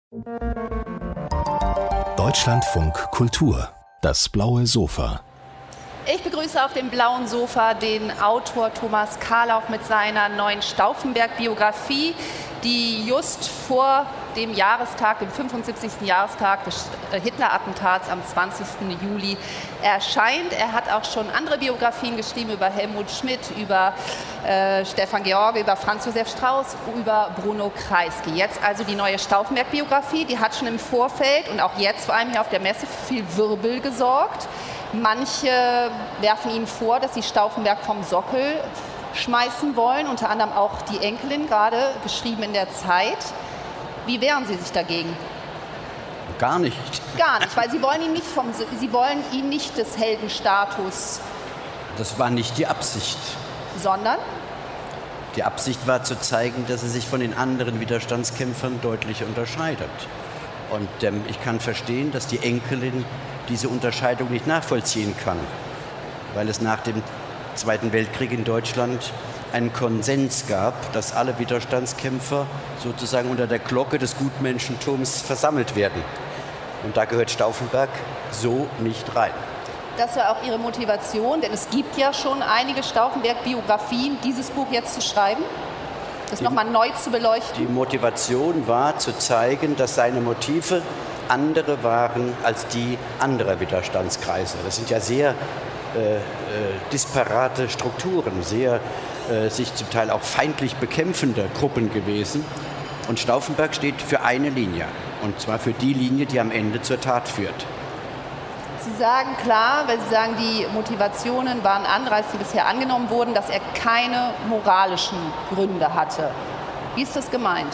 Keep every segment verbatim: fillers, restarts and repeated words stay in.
Deutschlandfunk Kultur, das blaue Sofa. Ich begrüße auf dem blauen Sofa den Autor Thomas Karloff mit seiner neuen Stauffenberg-Biografie, die just vor dem Jahrestag, dem fünfundsiebzigsten Jahrestag des Hitler-Attentats am zwanzigsten Juli erscheint. Er hat auch schon andere Biografien geschrieben über Helmut Schmidt, über äh, Stefan George, über Franz Josef Strauß, über Bruno Kreisky. Jetzt also die neue Stauffenberg-Biografie, die hat schon im Vorfeld und auch jetzt vor allem hier auf der Messe für viel Wirbel gesorgt. Manche werfen ihm vor, dass sie Stauffenberg vom Sockel schmeißen wollen, unter anderem auch die Enkelin, gerade geschrieben in der Zeit. Wie wehren Sie sich dagegen? Gar nicht. Gar nicht, weil Sie wollen ihn nicht vom, Sie wollen ihn nicht des Heldenstatus. Das war nicht die Absicht. Sondern? Die Absicht war zu zeigen, dass er sich von den anderen Widerstandskämpfern deutlich unterscheidet. Und ähm, ich kann verstehen, dass die Enkelin diese Unterscheidung nicht nachvollziehen kann, weil es nach dem Zweiten Weltkrieg in Deutschland einen Konsens gab, dass alle Widerstandskämpfer sozusagen unter der Glocke des Gutmenschentums versammelt werden. Und da gehört Stauffenberg so nicht rein. Das war auch Ihre Motivation, denn es gibt ja schon einige Stauffenberg-Biografien, dieses Buch jetzt zu schreiben, das nochmal neu zu beleuchten. Die Motivation war zu zeigen, dass seine Motive andere waren als die anderer Widerstandskreise. Das sind ja sehr äh, äh, disparate Strukturen, sehr äh, sich zum Teil auch feindlich bekämpfende Gruppen gewesen. Und Stauffenberg steht für eine Linie, und zwar für die Linie, die am Ende zur Tat führt. Sie sagen klar, weil Sie sagen, die Motivationen waren andere, als die bisher angenommen wurden, dass er keine moralischen Gründe hatte. Wie ist das gemeint?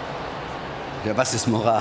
Ja, was ist Moral?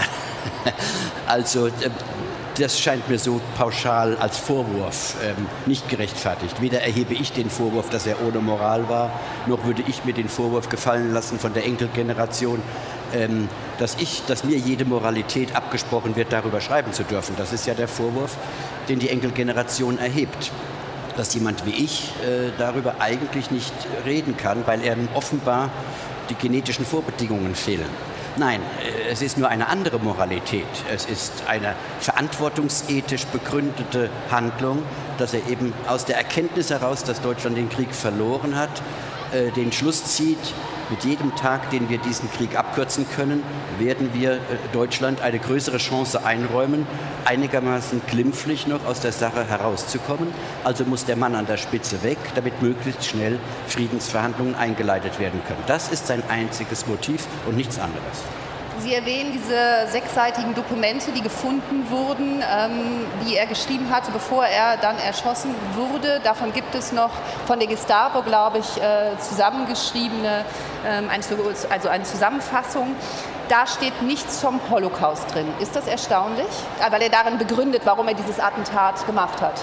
Also das scheint mir so pauschal als Vorwurf ähm, nicht gerechtfertigt. Weder erhebe ich den Vorwurf, dass er ohne Moral war, noch würde ich mir den Vorwurf gefallen lassen von der Enkelgeneration, ähm, dass, ich, dass mir jede Moralität abgesprochen wird, darüber schreiben zu dürfen. Das ist ja der Vorwurf, den die Enkelgeneration erhebt. Dass jemand wie ich äh, darüber eigentlich nicht reden kann, weil er offenbar die genetischen Vorbedingungen fehlen. Nein, es ist nur eine andere Moralität. Es ist eine verantwortungsethisch begründete Handlung, dass er eben aus der Erkenntnis heraus, dass Deutschland den Krieg verloren hat, den Schluss zieht, mit jedem Tag, den wir diesen Krieg abkürzen können, werden wir Deutschland eine größere Chance einräumen, einigermaßen glimpflich noch aus der Sache herauszukommen. Also muss der Mann an der Spitze weg, damit möglichst schnell Friedensverhandlungen eingeleitet werden können. Das ist sein einziges Motiv und nichts anderes. Sie erwähnen diese sechsseitigen Dokumente, die gefunden wurden, ähm, die er geschrieben hatte, bevor er dann erschossen wurde. Davon gibt es noch von der Gestapo, glaube ich, äh, zusammengeschriebene, ähm, ein, also eine Zusammenfassung. Da steht nichts vom Holocaust drin. Ist das erstaunlich? Weil er darin begründet, warum er dieses Attentat gemacht hat.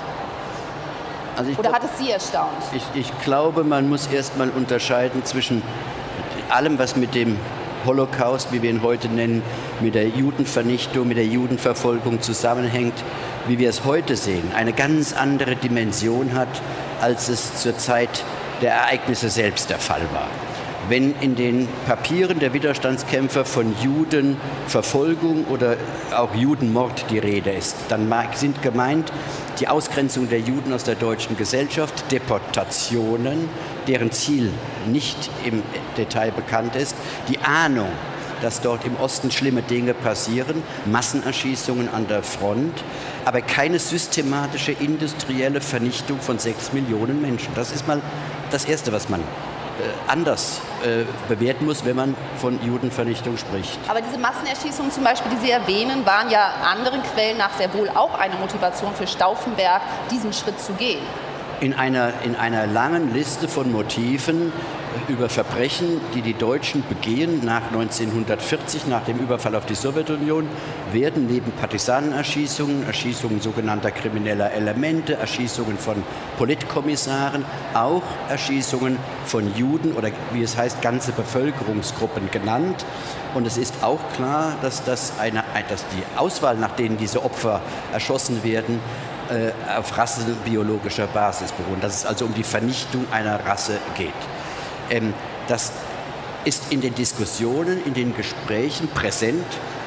Also ich Oder glaub, hat es Sie erstaunt? Ich, ich glaube, man muss erst mal unterscheiden zwischen allem, was mit dem Holocaust, wie wir ihn heute nennen, mit der Judenvernichtung, mit der Judenverfolgung zusammenhängt, wie wir es heute sehen, eine ganz andere Dimension hat, als es zur Zeit der Ereignisse selbst der Fall war. Wenn in den Papieren der Widerstandskämpfer von Judenverfolgung oder auch Judenmord die Rede ist, dann sind gemeint die Ausgrenzung der Juden aus der deutschen Gesellschaft, Deportationen, deren Ziel nicht im Detail bekannt ist, die Ahnung, dass dort im Osten schlimme Dinge passieren, Massenerschießungen an der Front, aber keine systematische industrielle Vernichtung von sechs Millionen Menschen. Das ist mal das Erste, was man anders äh, bewerten muss, wenn man von Judenvernichtung spricht. Aber diese Massenerschießungen zum Beispiel, die Sie erwähnen, waren ja anderen Quellen nach sehr wohl auch eine Motivation für Stauffenberg, diesen Schritt zu gehen. In einer, in einer langen Liste von Motiven über Verbrechen, die die Deutschen begehen nach neunzehnhundertvierzig, nach dem Überfall auf die Sowjetunion, werden neben Partisanenerschießungen, Erschießungen sogenannter krimineller Elemente, Erschießungen von Politkommissaren, auch Erschießungen von Juden oder wie es heißt, ganze Bevölkerungsgruppen genannt. Und es ist auch klar, dass, das eine, dass die Auswahl, nach denen diese Opfer erschossen werden, auf rassenbiologischer Basis beruhen, dass es also um die Vernichtung einer Rasse geht. Das ist in den Diskussionen, in den Gesprächen präsent,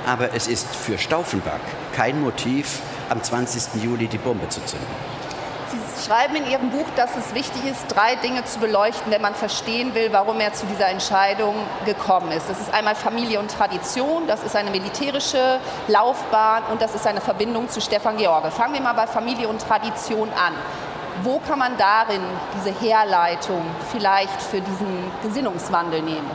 aber es ist für Stauffenberg kein Motiv, am zwanzigsten Juli die Bombe zu zünden. Sie schreiben in Ihrem Buch, dass es wichtig ist, drei Dinge zu beleuchten, wenn man verstehen will, warum er zu dieser Entscheidung gekommen ist. Das ist einmal Familie und Tradition, das ist eine militärische Laufbahn und das ist eine Verbindung zu Stefan George. Fangen wir mal bei Familie und Tradition an. Wo kann man darin diese Herleitung vielleicht für diesen Gesinnungswandel nehmen?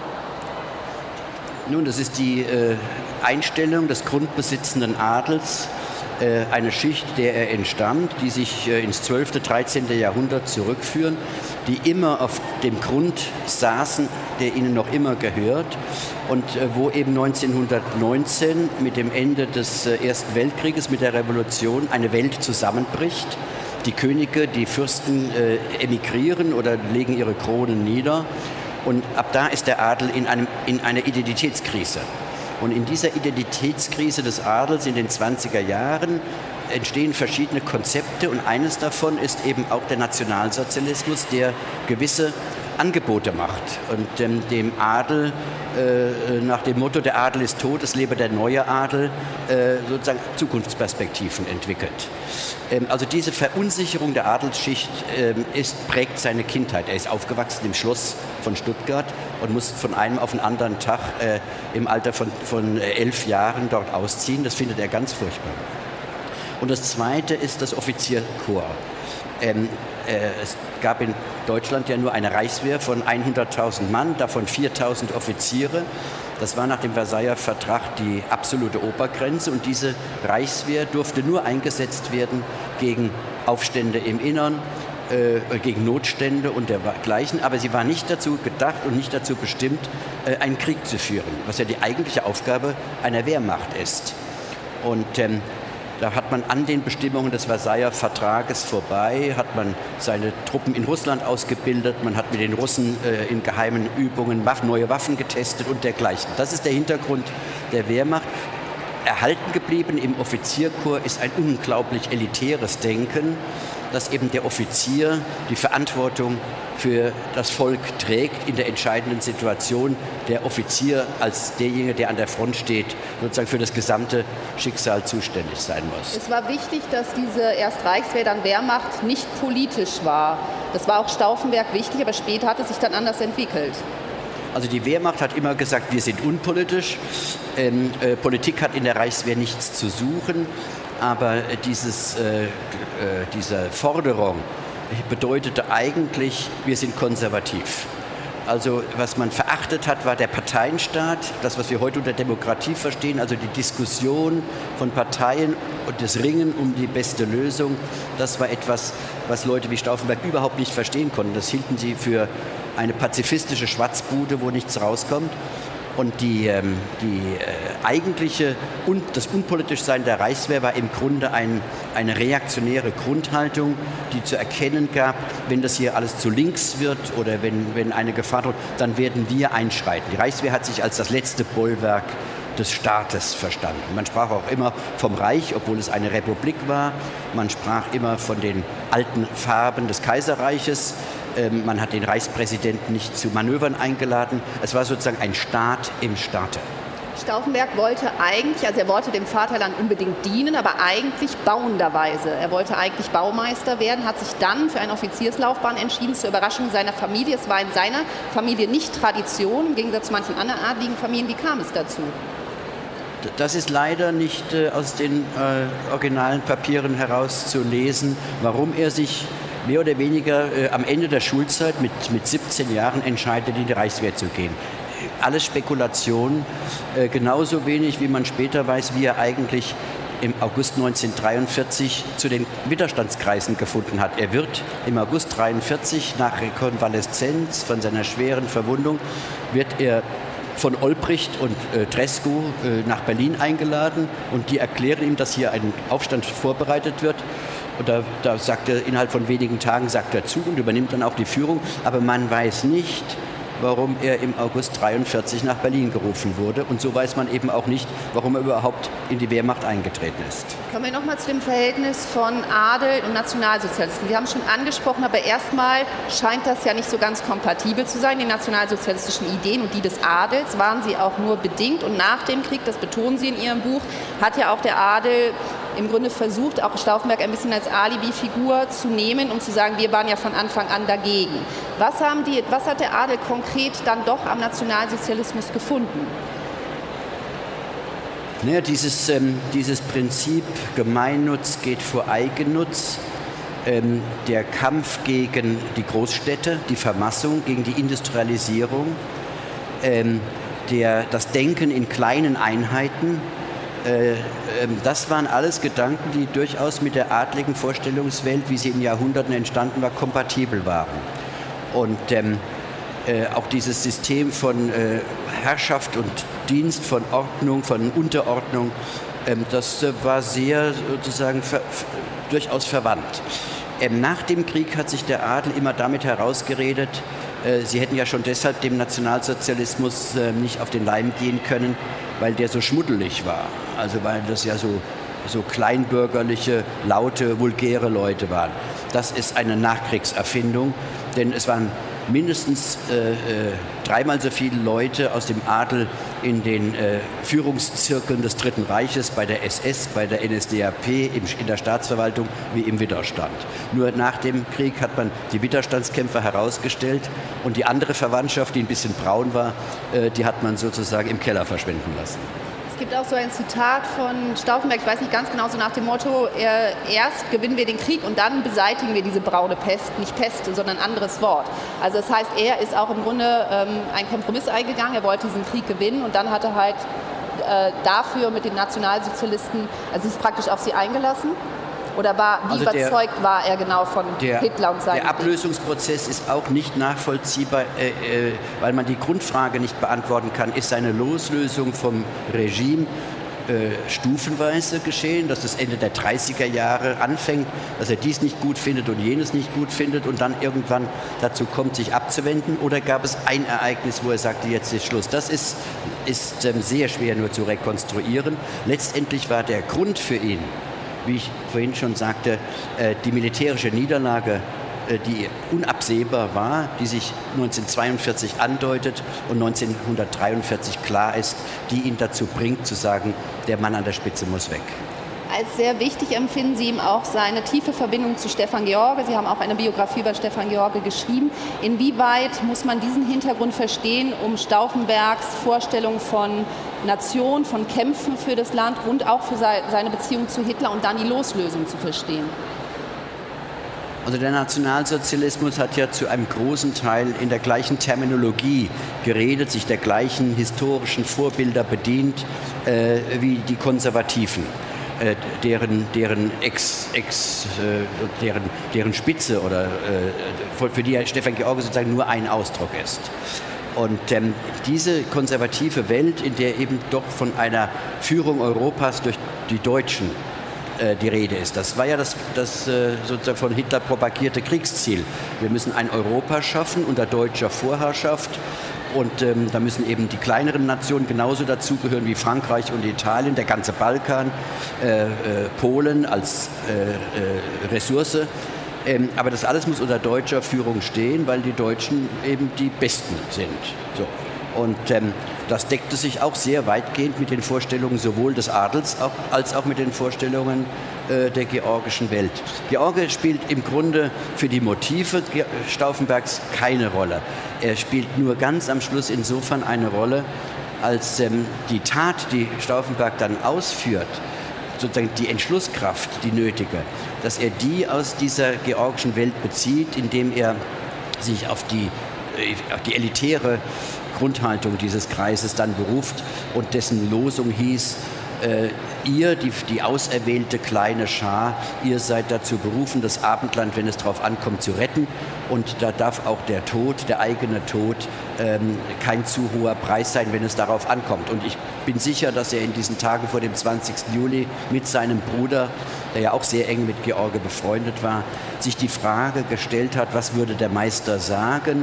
Nun, das ist die äh, Einstellung des grundbesitzenden Adels, äh, eine Schicht, der er entstammt, die sich äh, ins zwölfte, dreizehnte Jahrhundert zurückführen, die immer auf dem Grund saßen, der ihnen noch immer gehört und äh, wo eben neunzehnhundertneunzehn mit dem Ende des äh, Ersten Weltkrieges, mit der Revolution, eine Welt zusammenbricht. Die Könige, die Fürsten äh, emigrieren oder legen ihre Kronen nieder. Und ab da ist der Adel in, einem, in einer Identitätskrise. Und in dieser Identitätskrise des Adels in den zwanziger Jahren entstehen verschiedene Konzepte. Und eines davon ist eben auch der Nationalsozialismus, der gewisse Angebote macht und ähm, dem Adel äh, nach dem Motto, der Adel ist tot, es lebe der neue Adel, äh, sozusagen Zukunftsperspektiven entwickelt. Ähm, also diese Verunsicherung der Adelsschicht ähm, ist, prägt seine Kindheit. Er ist aufgewachsen im Schloss von Stuttgart und muss von einem auf den anderen Tag äh, im Alter von, von äh, elf Jahren dort ausziehen. Das findet er ganz furchtbar. Und das Zweite ist das Offizierkorps. Ähm, äh, es gab in Deutschland ja nur eine Reichswehr von hunderttausend Mann, davon viertausend Offiziere. Das war nach dem Versailler Vertrag die absolute Obergrenze und diese Reichswehr durfte nur eingesetzt werden gegen Aufstände im Innern, äh, gegen Notstände und dergleichen, aber sie war nicht dazu gedacht und nicht dazu bestimmt, äh, einen Krieg zu führen, was ja die eigentliche Aufgabe einer Wehrmacht ist. Und ähm, da hat man an den Bestimmungen des Versailler Vertrages vorbei, hat man seine Truppen in Russland ausgebildet, man hat mit den Russen äh, in geheimen Übungen Waffen, neue Waffen getestet und dergleichen. Das ist der Hintergrund der Wehrmacht. Erhalten geblieben im Offizierkorps ist ein unglaublich elitäres Denken, dass eben der Offizier die Verantwortung für das Volk trägt in der entscheidenden Situation. Der Offizier als derjenige, der an der Front steht, sozusagen für das gesamte Schicksal zuständig sein muss. Es war wichtig, dass diese erst Reichswehr, dann Wehrmacht nicht politisch war. Das war auch Stauffenberg wichtig, aber später hat es sich dann anders entwickelt. Also die Wehrmacht hat immer gesagt, wir sind unpolitisch. Ähm, äh, Politik hat in der Reichswehr nichts zu suchen. Aber dieses, äh, äh, diese Forderung bedeutete eigentlich, wir sind konservativ. Also was man verachtet hat, war der Parteienstaat, das, was wir heute unter Demokratie verstehen, also die Diskussion von Parteien und das Ringen um die beste Lösung. Das war etwas, was Leute wie Stauffenberg überhaupt nicht verstehen konnten. Das hielten sie für eine pazifistische Schwatzbude, wo nichts rauskommt. Und die, ähm, die äh, eigentliche und das Unpolitischsein der Reichswehr war im Grunde ein, eine reaktionäre Grundhaltung, die zu erkennen gab, wenn das hier alles zu links wird oder wenn, wenn eine Gefahr droht, dann werden wir einschreiten. Die Reichswehr hat sich als das letzte Bollwerk des Staates verstanden. Man sprach auch immer vom Reich, obwohl es eine Republik war. Man sprach immer von den alten Farben des Kaiserreiches. Man hat den Reichspräsidenten nicht zu Manövern eingeladen. Es war sozusagen ein Staat im Staate. Stauffenberg wollte eigentlich, also er wollte dem Vaterland unbedingt dienen, aber eigentlich bauenderweise. Er wollte eigentlich Baumeister werden, hat sich dann für eine Offizierslaufbahn entschieden, zur Überraschung seiner Familie. Es war in seiner Familie nicht Tradition, im Gegensatz zu manchen anderen adligen Familien. Wie kam es dazu? Das ist leider nicht äh, aus den äh, originalen Papieren herauszulesen, warum er sich mehr oder weniger äh, am Ende der Schulzeit mit, mit siebzehn Jahren entscheidet, in die Reichswehr zu gehen. Alles Spekulation, äh, genauso wenig wie man später weiß, wie er eigentlich im August neunzehnhundertdreiundvierzig zu den Widerstandskreisen gefunden hat. Er wird im August neunzehnhundertdreiundvierzig nach Rekonvaleszenz von seiner schweren Verwundung, wird er von Olbricht und äh, Trescu äh, nach Berlin eingeladen und die erklären ihm, dass hier ein Aufstand vorbereitet wird. Und da, da sagt er, innerhalb von wenigen Tagen sagt er zu und übernimmt dann auch die Führung. Aber man weiß nicht, warum er im August dreiundvierzig nach Berlin gerufen wurde. Und so weiß man eben auch nicht, warum er überhaupt in die Wehrmacht eingetreten ist. Kommen wir nochmal zu dem Verhältnis von Adel und Nationalsozialisten. Sie haben es schon angesprochen, aber erstmal scheint das ja nicht so ganz kompatibel zu sein. Die nationalsozialistischen Ideen und die des Adels waren sie auch nur bedingt. Und nach dem Krieg, das betonen Sie in Ihrem Buch, hat ja auch der Adel im Grunde versucht, auch Stauffenberg ein bisschen als Alibi-Figur zu nehmen, um zu sagen, wir waren ja von Anfang an dagegen. Was, haben die, was hat der Adel konkret dann doch am Nationalsozialismus gefunden? Naja, dieses, ähm, dieses Prinzip Gemeinnutz geht vor Eigennutz, ähm, der Kampf gegen die Großstädte, die Vermassung, gegen die Industrialisierung, ähm, der, das Denken in kleinen Einheiten, Äh, das waren alles Gedanken, die durchaus mit der adligen Vorstellungswelt, wie sie in Jahrhunderten entstanden war, kompatibel waren. Und ähm, äh, auch dieses System von äh, Herrschaft und Dienst, von Ordnung, von Unterordnung, ähm, das äh, war sehr sozusagen ver durchaus verwandt. Ähm, nach dem Krieg hat sich der Adel immer damit herausgeredet, äh, sie hätten ja schon deshalb dem Nationalsozialismus äh, nicht auf den Leim gehen können, weil der so schmuddelig war. Also weil das ja so, so kleinbürgerliche, laute, vulgäre Leute waren. Das ist eine Nachkriegserfindung, denn es waren mindestens äh, äh, dreimal so viele Leute aus dem Adel in den äh, Führungszirkeln des Dritten Reiches, bei der S S, bei der N S D A P, im, in der Staatsverwaltung wie im Widerstand. Nur nach dem Krieg hat man die Widerstandskämpfer herausgestellt und die andere Verwandtschaft, die ein bisschen braun war, äh, die hat man sozusagen im Keller verschwinden lassen. Es gibt auch so ein Zitat von Stauffenberg, ich weiß nicht ganz genau, so nach dem Motto, er, erst gewinnen wir den Krieg und dann beseitigen wir diese braune Pest, nicht Pest, sondern ein anderes Wort. Also das heißt, er ist auch im Grunde ähm, einen Kompromiss eingegangen, er wollte diesen Krieg gewinnen und dann hat er halt äh, dafür mit den Nationalsozialisten, also sich praktisch auf sie eingelassen. Oder war, wie also der, überzeugt war er genau von der, Hitler und seinem Der Ablösungsprozess ist auch nicht nachvollziehbar, äh, äh, weil man die Grundfrage nicht beantworten kann. Ist seine Loslösung vom Regime äh, stufenweise geschehen, dass es Ende der dreißiger Jahre anfängt, dass er dies nicht gut findet und jenes nicht gut findet und dann irgendwann dazu kommt, sich abzuwenden? Oder gab es ein Ereignis, wo er sagte, jetzt ist Schluss? Das ist, ist ähm, sehr schwer nur zu rekonstruieren. Letztendlich war der Grund für ihn, wie ich vorhin schon sagte, die militärische Niederlage, die unabsehbar war, die sich neunzehnhundertzweiundvierzig andeutet und neunzehnhundertdreiundvierzig klar ist, die ihn dazu bringt zu sagen, der Mann an der Spitze muss weg. Als sehr wichtig empfinden Sie ihm auch seine tiefe Verbindung zu Stefan George. Sie haben auch eine Biografie über Stefan George geschrieben. Inwieweit muss man diesen Hintergrund verstehen, um Stauffenbergs Vorstellung von Nation, von Kämpfen für das Land und auch für seine Beziehung zu Hitler und dann die Loslösung zu verstehen? Also der Nationalsozialismus hat ja zu einem großen Teil in der gleichen Terminologie geredet, sich der gleichen historischen Vorbilder bedient äh, wie die Konservativen. Äh, deren, deren, Ex, Ex, äh, deren, deren Spitze oder äh, für die Stefan George sozusagen nur ein Ausdruck ist. Und ähm, diese konservative Welt, in der eben doch von einer Führung Europas durch die Deutschen äh, die Rede ist, das war ja das, das äh, sozusagen von Hitler propagierte Kriegsziel. Wir müssen ein Europa schaffen unter deutscher Vorherrschaft. Und ähm, da müssen eben die kleineren Nationen genauso dazugehören wie Frankreich und Italien, der ganze Balkan, äh, äh, Polen als äh, äh, Ressource. Ähm, aber das alles muss unter deutscher Führung stehen, weil die Deutschen eben die Besten sind. So. Und ähm, das deckte sich auch sehr weitgehend mit den Vorstellungen sowohl des Adels auch, als auch mit den Vorstellungen äh, der georgischen Welt. George spielt im Grunde für die Motive Stauffenbergs keine Rolle. Er spielt nur ganz am Schluss insofern eine Rolle, als ähm, die Tat, die Stauffenberg dann ausführt, sozusagen die Entschlusskraft, die nötige, dass er die aus dieser georgischen Welt bezieht, indem er sich auf die, auf die elitäre Grundhaltung dieses Kreises dann beruft und dessen Losung hieß, äh, ihr, die, die auserwählte kleine Schar, ihr seid dazu berufen, das Abendland, wenn es darauf ankommt, zu retten. Und da darf auch der Tod, der eigene Tod, ähm, kein zu hoher Preis sein, wenn es darauf ankommt. Und ich bin sicher, dass er in diesen Tagen vor dem zwanzigsten Juli mit seinem Bruder, der ja auch sehr eng mit George befreundet war, sich die Frage gestellt hat, was würde der Meister sagen?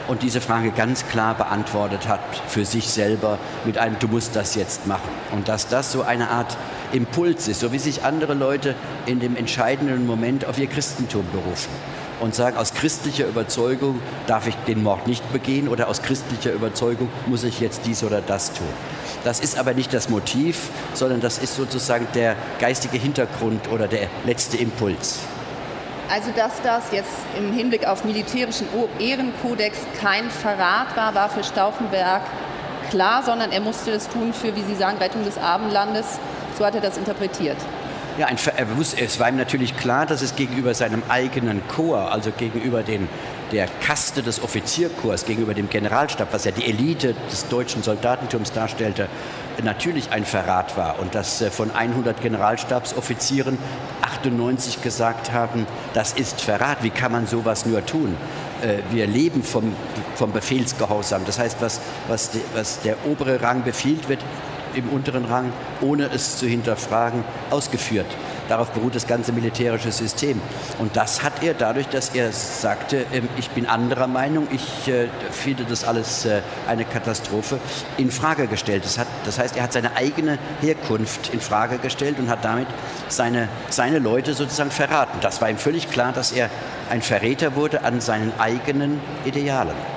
und diese Frage ganz klar beantwortet hat für sich selber mit einem „Du musst das jetzt machen“. Und dass das so eine Art Impuls ist, so wie sich andere Leute in dem entscheidenden Moment auf ihr Christentum berufen und sagen, aus christlicher Überzeugung darf ich den Mord nicht begehen oder aus christlicher Überzeugung muss ich jetzt dies oder das tun. Das ist aber nicht das Motiv, sondern das ist sozusagen der geistige Hintergrund oder der letzte Impuls. Also dass das jetzt im Hinblick auf militärischen Ehrenkodex kein Verrat war, war für Stauffenberg klar, sondern er musste das tun für, wie Sie sagen, Rettung des Abendlandes. So hat er das interpretiert. Ja, ein, er wusste, es war ihm natürlich klar, dass es gegenüber seinem eigenen Korps, also gegenüber den, der Kaste des Offizierkorps, gegenüber dem Generalstab, was ja die Elite des deutschen Soldatentums darstellte, natürlich ein Verrat war. Und dass von hundert Generalstabsoffizieren achtundneunzig gesagt haben, das ist Verrat, wie kann man sowas nur tun? Wir leben vom, vom Befehlsgehorsam. Das heißt, was, was, was der obere Rang befiehlt, wird im unteren Rang, ohne es zu hinterfragen, ausgeführt. Darauf beruht das ganze militärische System. Und das hat er dadurch, dass er sagte, ich bin anderer Meinung, ich äh, finde das alles äh, eine Katastrophe, in Frage gestellt. Das, hat, das heißt, er hat seine eigene Herkunft in Frage gestellt und hat damit seine, seine Leute sozusagen verraten. Das war ihm völlig klar, dass er ein Verräter wurde an seinen eigenen Idealen.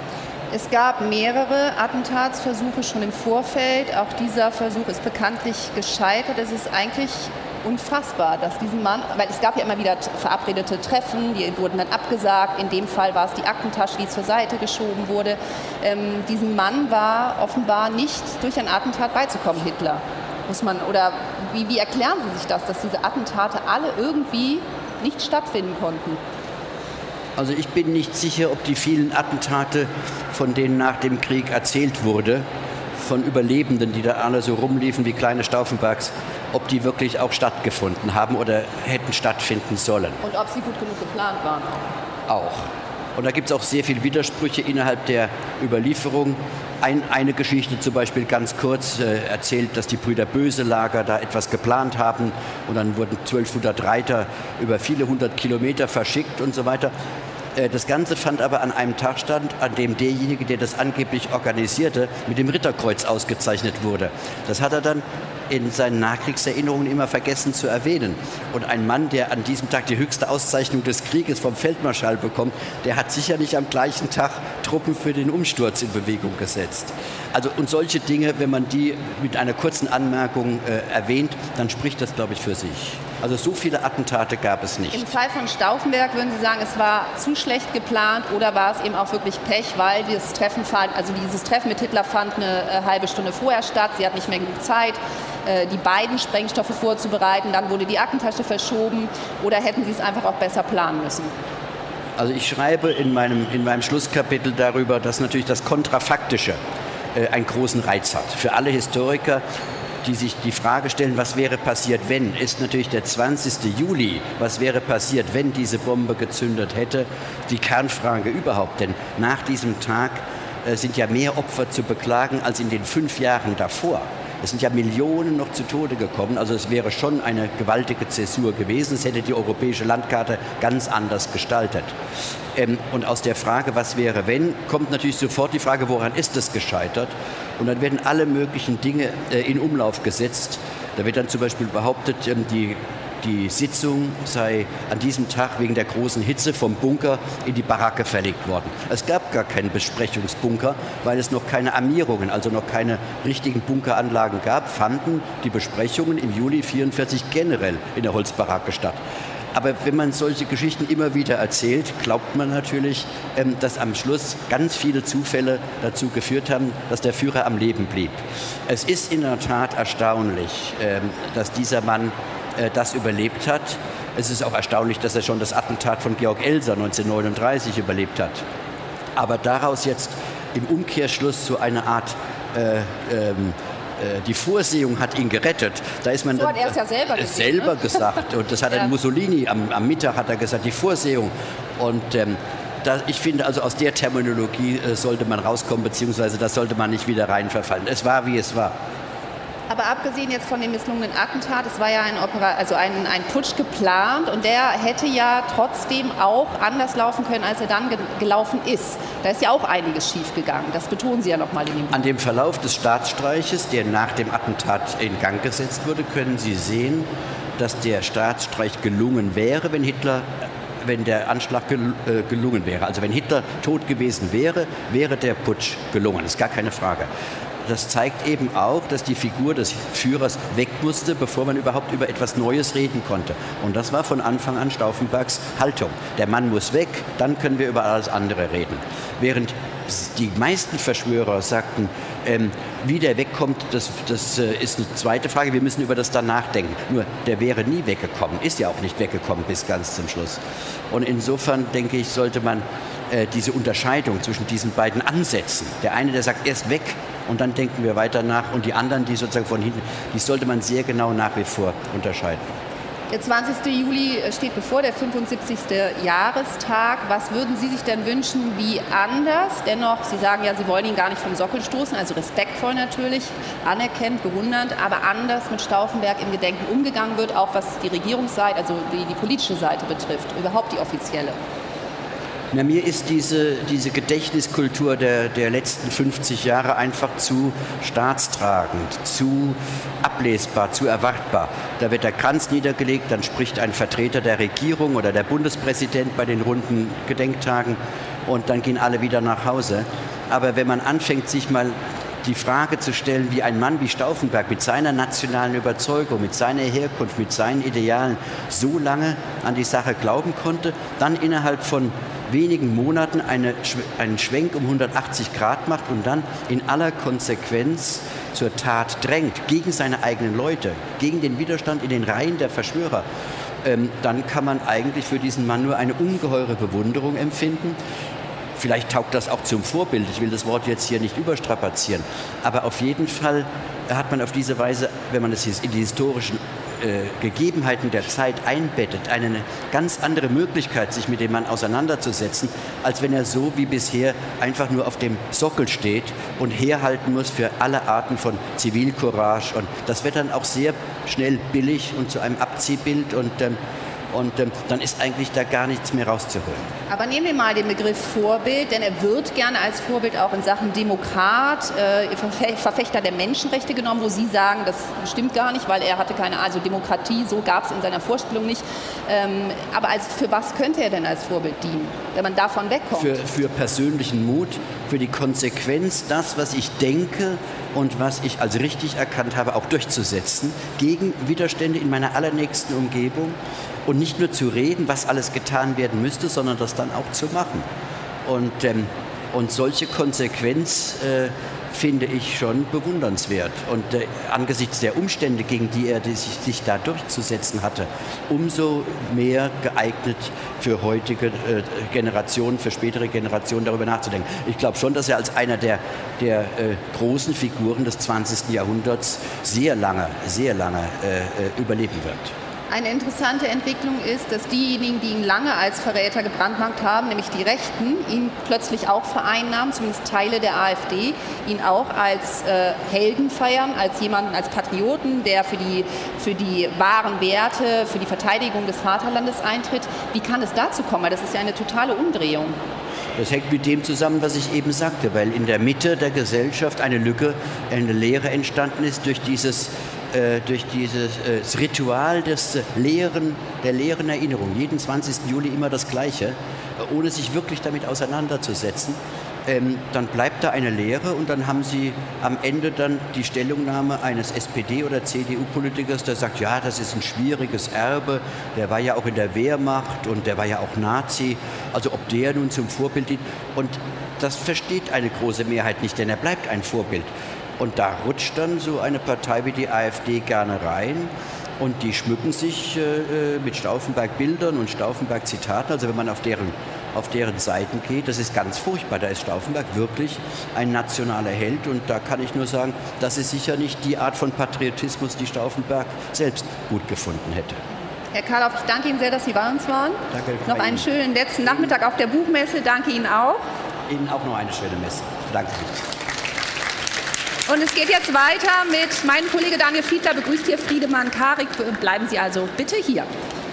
Es gab mehrere Attentatsversuche schon im Vorfeld. Auch dieser Versuch ist bekanntlich gescheitert. Es ist eigentlich unfassbar, dass diesen Mann, weil es gab ja immer wieder verabredete Treffen, die wurden dann abgesagt. In dem Fall war es die Aktentasche, die zur Seite geschoben wurde. Ähm, diesem Mann war offenbar nicht durch ein Attentat beizukommen, Hitler. Muss man, oder wie, wie erklären Sie sich das, dass diese Attentate alle irgendwie nicht stattfinden konnten? Also ich bin nicht sicher, ob die vielen Attentate, von denen nach dem Krieg erzählt wurde, von Überlebenden, die da alle so rumliefen wie kleine Stauffenbergs, ob die wirklich auch stattgefunden haben oder hätten stattfinden sollen. Und ob sie gut genug geplant waren? Auch. Und da gibt es auch sehr viele Widersprüche innerhalb der Überlieferung. Ein, eine Geschichte zum Beispiel ganz kurz äh, erzählt, dass die Brüder Böselager da etwas geplant haben und dann wurden zwölfhundert Reiter über viele hundert Kilometer verschickt und so weiter. Äh, das Ganze fand aber an einem Tag statt, an dem derjenige, der das angeblich organisierte, mit dem Ritterkreuz ausgezeichnet wurde. Das hat er dann in seinen Nachkriegserinnerungen immer vergessen zu erwähnen. Und ein Mann, der an diesem Tag die höchste Auszeichnung des Krieges vom Feldmarschall bekommt, der hat sicherlich am gleichen Tag Truppen für den Umsturz in Bewegung gesetzt. Also, und solche Dinge, wenn man die mit einer kurzen Anmerkung äh, erwähnt, dann spricht das, glaube ich, für sich. Also so viele Attentate gab es nicht. Im Fall von Stauffenberg würden Sie sagen, es war zu schlecht geplant oder war es eben auch wirklich Pech, weil dieses Treffen, also dieses Treffen mit Hitler fand eine äh, halbe Stunde vorher statt, sie hat nicht mehr genug Zeit, äh, die beiden Sprengstoffe vorzubereiten, dann wurde die Aktentasche verschoben oder hätten Sie es einfach auch besser planen müssen? Also ich schreibe in meinem, in meinem Schlusskapitel darüber, dass natürlich das Kontrafaktische äh, einen großen Reiz hat. Für alle Historiker, die sich die Frage stellen, was wäre passiert, wenn, ist natürlich der zwanzigste Juli, was wäre passiert, wenn diese Bombe gezündet hätte, die Kernfrage überhaupt. Denn nach diesem Tag äh, sind ja mehr Opfer zu beklagen als in den fünf Jahren davor. Es sind ja Millionen noch zu Tode gekommen, also es wäre schon eine gewaltige Zäsur gewesen. Es hätte die europäische Landkarte ganz anders gestaltet. Ähm, und aus der Frage, was wäre wenn, kommt natürlich sofort die Frage, woran ist es gescheitert? Und dann werden alle möglichen Dinge äh, in Umlauf gesetzt. Da wird dann zum Beispiel behauptet, ähm, die Die Sitzung sei an diesem Tag wegen der großen Hitze vom Bunker in die Baracke verlegt worden. Es gab gar keinen Besprechungsbunker, weil es noch keine Armierungen, also noch keine richtigen Bunkeranlagen gab, fanden die Besprechungen im Juli neunzehnhundertvierundvierzig generell in der Holzbaracke statt. Aber wenn man solche Geschichten immer wieder erzählt, glaubt man natürlich, dass am Schluss ganz viele Zufälle dazu geführt haben, dass der Führer am Leben blieb. Es ist in der Tat erstaunlich, dass dieser Mann das überlebt hat. Es ist auch erstaunlich, dass er schon das Attentat von Georg Elser neunzehnhundertneununddreißig überlebt hat. Aber daraus jetzt im Umkehrschluss so eine Art äh, ähm, die Vorsehung hat ihn gerettet. Da ist man so hat er es ja selber, gesehen, selber ne? gesagt. Und das hat ja. dann Mussolini am, am Mittag hat er gesagt, die Vorsehung. Und ähm, da, ich finde, also aus der Terminologie äh, sollte man rauskommen, beziehungsweise da sollte man nicht wieder rein verfallen. Es war, wie es war. Aber abgesehen jetzt von dem misslungenen Attentat, es war ja ein, Opera, also ein, ein Putsch geplant und der hätte ja trotzdem auch anders laufen können, als er dann ge gelaufen ist. Da ist ja auch einiges schiefgegangen. Das betonen Sie ja nochmal in dem Buch. An dem Verlauf des Staatsstreiches, der nach dem Attentat in Gang gesetzt wurde, können Sie sehen, dass der Staatsstreich gelungen wäre, wenn Hitler wenn der Anschlag gel äh, gelungen wäre. Also wenn Hitler tot gewesen wäre, wäre der Putsch gelungen. Das ist gar keine Frage. Das zeigt eben auch, dass die Figur des Führers weg musste, bevor man überhaupt über etwas Neues reden konnte. Und das war von Anfang an Stauffenbergs Haltung. Der Mann muss weg, dann können wir über alles andere reden. Während die meisten Verschwörer sagten, ähm, wie der wegkommt, das, das äh, ist eine zweite Frage, wir müssen über das dann nachdenken. Nur, der wäre nie weggekommen, ist ja auch nicht weggekommen bis ganz zum Schluss. Und insofern, denke ich, sollte man äh, diese Unterscheidung zwischen diesen beiden Ansätzen, der eine, der sagt, erst weg und dann denken wir weiter nach, und die anderen, die sozusagen von hinten, die sollte man sehr genau nach wie vor unterscheiden. Der zwanzigste Juli steht bevor, der fünfundsiebzigste Jahrestag. Was würden Sie sich denn wünschen, wie anders? Dennoch, Sie sagen ja, Sie wollen ihn gar nicht vom Sockel stoßen, also respektvoll natürlich, anerkennt, bewundernd, aber anders mit Stauffenberg im Gedenken umgegangen wird, auch was die Regierungsseite, also die, die politische Seite betrifft, überhaupt die offizielle. Na, mir ist diese, diese Gedächtniskultur der, der letzten fünfzig Jahre einfach zu staatstragend, zu ablesbar, zu erwartbar. Da wird der Kranz niedergelegt, dann spricht ein Vertreter der Regierung oder der Bundespräsident bei den runden Gedenktagen und dann gehen alle wieder nach Hause. Aber wenn man anfängt, sich mal die Frage zu stellen, wie ein Mann wie Stauffenberg mit seiner nationalen Überzeugung, mit seiner Herkunft, mit seinen Idealen so lange an die Sache glauben konnte, dann innerhalb von wenigen Monaten eine, einen Schwenk um hundertachtzig Grad macht und dann in aller Konsequenz zur Tat drängt, gegen seine eigenen Leute, gegen den Widerstand in den Reihen der Verschwörer, ähm, dann kann man eigentlich für diesen Mann nur eine ungeheure Bewunderung empfinden. Vielleicht taugt das auch zum Vorbild. Ich will das Wort jetzt hier nicht überstrapazieren. Aber auf jeden Fall hat man auf diese Weise, wenn man das in die historischen äh, Gegebenheiten der Zeit einbettet, eine ganz andere Möglichkeit, sich mit dem Mann auseinanderzusetzen, als wenn er so wie bisher einfach nur auf dem Sockel steht und herhalten muss für alle Arten von Zivilcourage. Und das wird dann auch sehr schnell billig und zu einem Abziehbild und ähm, Und ähm, dann ist eigentlich da gar nichts mehr rauszuholen. Aber nehmen wir mal den Begriff Vorbild, denn er wird gerne als Vorbild auch in Sachen Demokrat, äh, Verfechter der Menschenrechte genommen, wo Sie sagen, das stimmt gar nicht, weil er hatte keine, also Demokratie, so gab es in seiner Vorstellung nicht. Ähm, aber als, für was könnte er denn als Vorbild dienen, wenn man davon wegkommt? Für, für persönlichen Mut, für die Konsequenz, das, was ich denke und was ich als richtig erkannt habe, auch durchzusetzen, gegen Widerstände in meiner allernächsten Umgebung. Und nicht nur zu reden, was alles getan werden müsste, sondern das dann auch zu machen. Und, ähm, und solche Konsequenz äh, finde ich schon bewundernswert. Und äh, angesichts der Umstände, gegen die er die sich, sich da durchzusetzen hatte, umso mehr geeignet für heutige äh, Generationen, für spätere Generationen darüber nachzudenken. Ich glaube schon, dass er als einer der, der äh, großen Figuren des zwanzigsten Jahrhunderts sehr lange, sehr lange äh, überleben wird. Eine interessante Entwicklung ist, dass diejenigen, die ihn lange als Verräter gebrandmarkt haben, nämlich die Rechten, ihn plötzlich auch vereinnahmen, zumindest Teile der AfD, ihn auch als äh, Helden feiern, als jemanden, als Patrioten, der für die, für die wahren Werte, für die Verteidigung des Vaterlandes eintritt. Wie kann es dazu kommen? Weil das ist ja eine totale Umdrehung. Das hängt mit dem zusammen, was ich eben sagte, weil in der Mitte der Gesellschaft eine Lücke, eine Leere entstanden ist durch dieses äh, durch dieses äh, das Ritual des leeren, der leeren Erinnerung. Jeden zwanzigsten Juli immer das Gleiche, äh, ohne sich wirklich damit auseinanderzusetzen. Ähm, dann bleibt da eine Leere und dann haben Sie am Ende dann die Stellungnahme eines S P D- oder C D U-Politikers, der sagt, ja, das ist ein schwieriges Erbe, der war ja auch in der Wehrmacht und der war ja auch Nazi, also ob der nun zum Vorbild dient. Und das versteht eine große Mehrheit nicht, denn er bleibt ein Vorbild. Und da rutscht dann so eine Partei wie die AfD gerne rein. Und die schmücken sich äh, mit Stauffenberg-Bildern und Stauffenberg-Zitaten. Also wenn man auf deren, auf deren Seiten geht, das ist ganz furchtbar. Da ist Stauffenberg wirklich ein nationaler Held. Und da kann ich nur sagen, das ist sicher nicht die Art von Patriotismus, die Stauffenberg selbst gut gefunden hätte. Herr Karloff, ich danke Ihnen sehr, dass Sie bei uns waren. Danke. Noch einen schönen letzten Nachmittag auf der Buchmesse. Danke Ihnen auch. Ihnen auch noch eine schöne Messe. Danke. Und es geht jetzt weiter mit meinem Kollege Daniel Fiedler, begrüßt hier Friedemann Karik. Bleiben Sie also bitte hier.